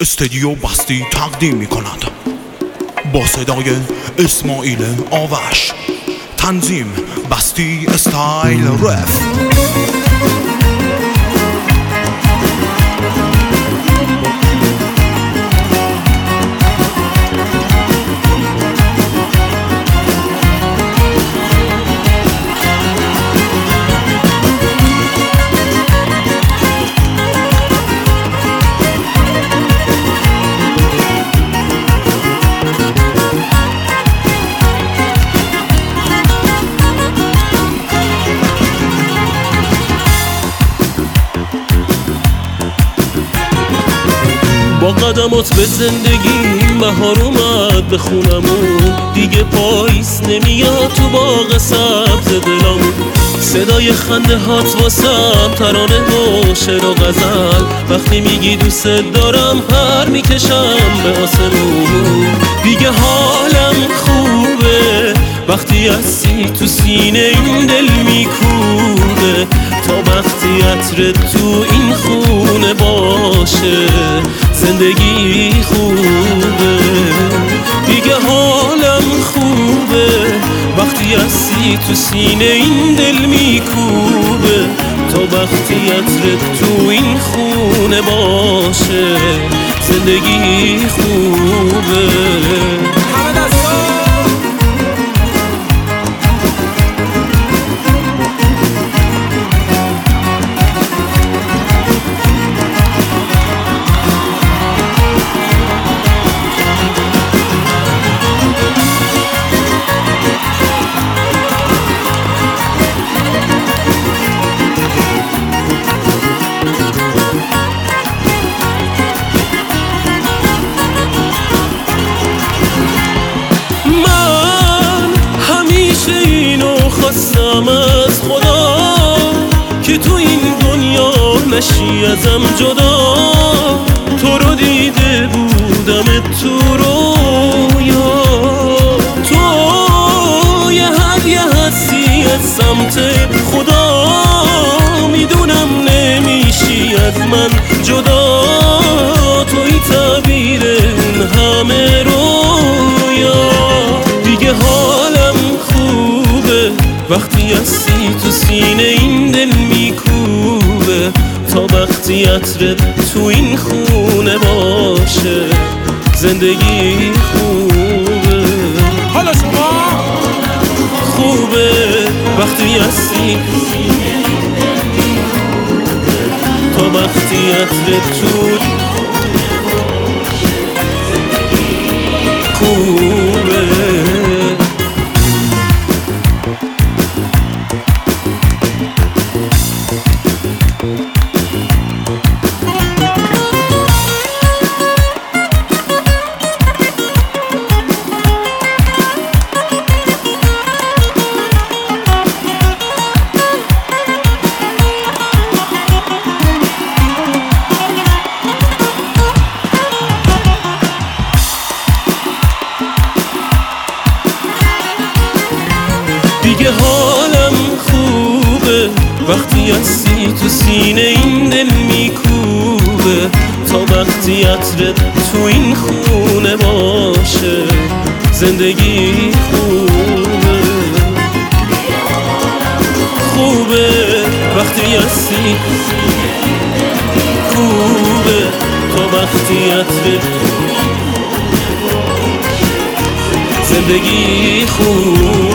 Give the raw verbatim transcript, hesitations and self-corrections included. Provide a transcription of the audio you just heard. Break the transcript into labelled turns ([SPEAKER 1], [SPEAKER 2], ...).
[SPEAKER 1] استدیو بستی تقدیم می کند با صدای اسماعیل آوش. تنظیم بستی استایل رف.
[SPEAKER 2] با قدمات به زندگی بهار اومد به خونمون، دیگه پاییز نمیاد تو باغ سبز دلمون. صدای خنده هات واسم ترانه و شعر و غزل، وقتی میگی دوست دارم پر میکشم به آسمون. دیگه حالم خوبه وقتی هستی تو سینه این دل میکوبه، تا وقتی عطر تو این خونه باشه زندگی خوبه. دیگه حالم خوبه وقتی هستی تو سینه این دل میکوبه، تا وقتی عطر تو این خونه باشه زندگی خوبه. خواستم از خدا که تو این دنیا نشی ازم جدا، تو رو دیده بودم تو رویا، تو یه هدیه هستی از سمت خدا، میدونم نمیشی از من جدا، توی تعبیر اون همه رویا. دیگه حالم خوبه وقتی هستی تو سینه این دل میکوبه، تا وقتی عطر تو این خونه باشه زندگی خوبه.
[SPEAKER 3] حالا شما
[SPEAKER 2] خوبه وقتی هستی تا وقتی عطر تو خوبه. دیگه حالم خوبه وقتی هستی تو سینه این دل میکوبه، تا وقتی عطر تو این خونه باشه زندگی خوبه. خوبه وقتی هستی خوبه، تا وقتی عطر زندگی خوبه.